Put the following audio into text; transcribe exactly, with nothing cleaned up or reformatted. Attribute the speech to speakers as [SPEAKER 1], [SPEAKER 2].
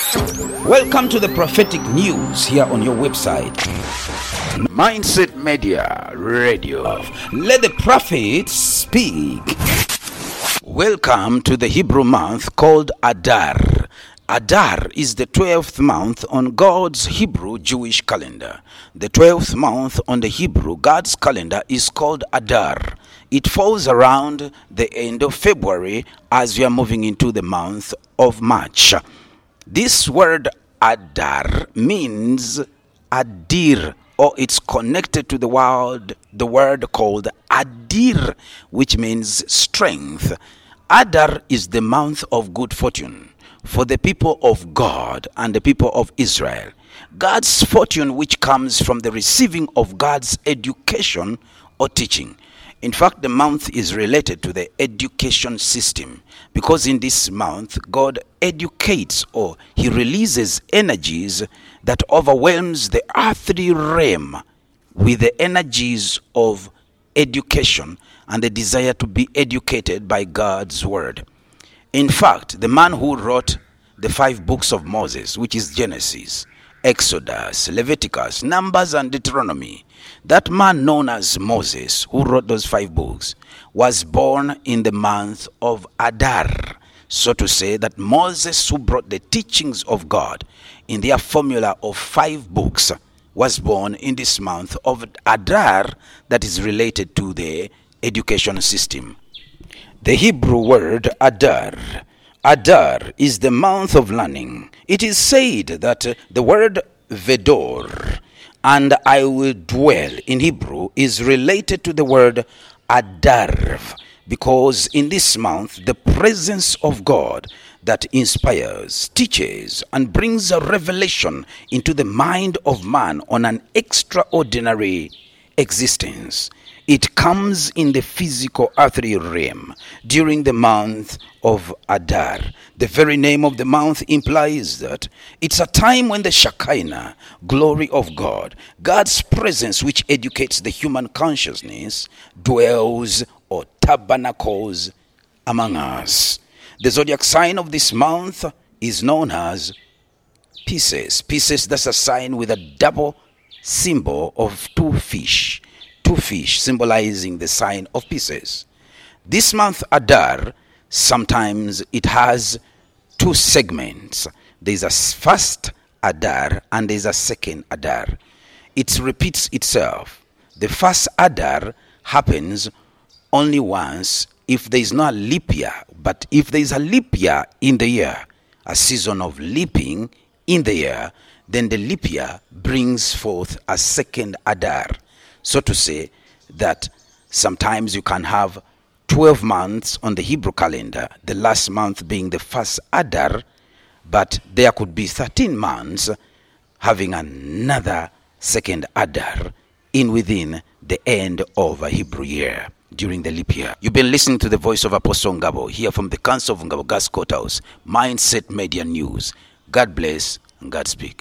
[SPEAKER 1] Welcome to the prophetic news here on your website, Mindset Media Radio. Let the prophets speak. Welcome to the Hebrew month called Adar. Adar is the twelfth month on God's Hebrew Jewish calendar. The twelfth month on the Hebrew God's calendar is called Adar. It falls around the end of February as we are moving into the month of March. This word Adar means Adir, or it's connected to the word the word called Adir, which means strength. Adar is the month of good fortune for the people of God and the people of Israel. God's fortune, which comes from the receiving of God's education or teaching. In fact, the month is related to the education system, because in this month, God educates, or he releases energies that overwhelms the earthly realm with the energies of education and the desire to be educated by God's word. In fact, the man who wrote the five books of Moses, which is Genesis, Exodus, Leviticus, Numbers, and Deuteronomy, that man known as Moses, who wrote those five books, was born in the month of Adar. So to say that Moses, who brought the teachings of God in their formula of five books, was born in this month of Adar that is related to the education system. The Hebrew word Adar. Adar is the month of learning. It is said that the word Vedor and I will dwell in Hebrew is related to the word Adarv, because in this month the presence of God that inspires, teaches, and brings a revelation into the mind of man on an extraordinary existence. It comes in the physical earthly realm during the month of Adar. The very name of the month implies that it's a time when the Shekinah, glory of God, God's presence which educates the human consciousness, dwells or tabernacles among us. The zodiac sign of this month is known as Pisces. Pisces, that's a sign with a double symbol of two fish. Two fish symbolizing the sign of Pisces. This month Adar, sometimes it has two segments. There's a first Adar and there's a second Adar. It repeats itself. The first Adar happens only once if there is not a leap year. But if there is a leap year in the year, a season of leaping in the year, then the leap year brings forth a second Adar. So to say that sometimes you can have twelve months on the Hebrew calendar, the last month being the first Adar, but there could be thirteen months having another second Adar in within the end of a Hebrew year during the leap year. You've been listening to the voice of Apostle Ngabo here from the Council of Ngabo God's Courthouse, Mindset Media News. God bless and God speak.